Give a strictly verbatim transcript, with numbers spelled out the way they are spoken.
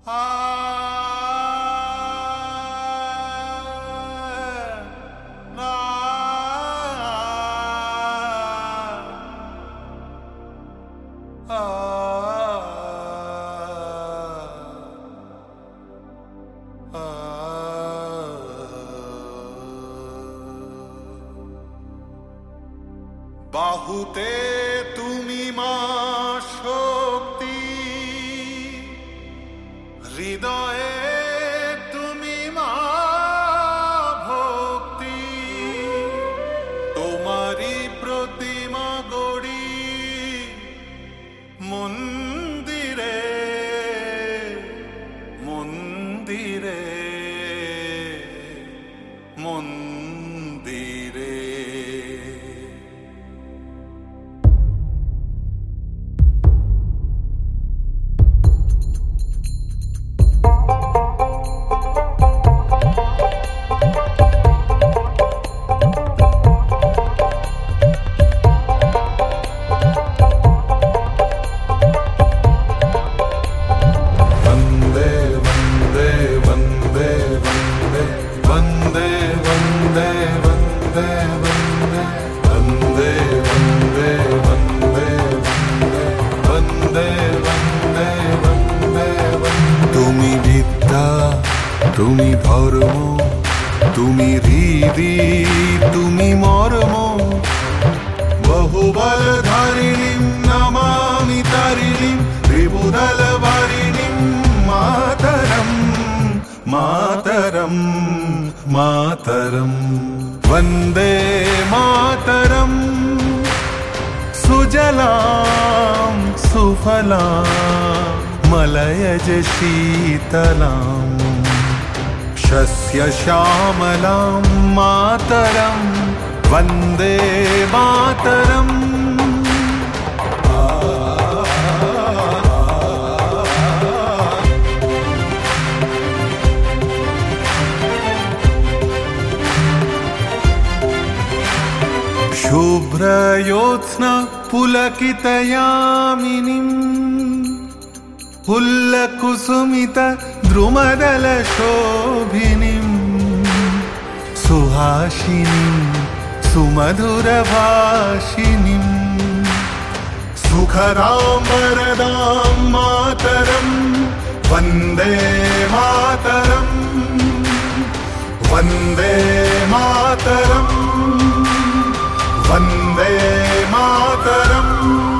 বাহুতে তুমি মা শক্তি, হৃদয়ে তুমি মা ভক্তি, তোমারই প্রতিমা গড়ি মন্দিরে মন্দিরে মন্দিরে। তুমি বিদ্যা, তুমি ধর্ম, তুমি হৃদি, তুমি মর্ম, বহুবল ধারিণীম নমামি তারিণীম ত্রিভুদল বারিণীম মাতরম মাতরম মাতরম। वन्दे मातरम सुजलां सुफलां मलयज शीतलां शस्य श्यामलां मातरं वन्दे मातरम्। शुभ्रयोत्स्ना पुलकितयामिनीं पुल्लकुसुमित द्रुमदलशोभिनीं सुहासिनीं सुमधुरभाषिणीं सुखदां वरदां मातरं वन्दे मातरं वन्दे मातरम् वन्दे मातरम्।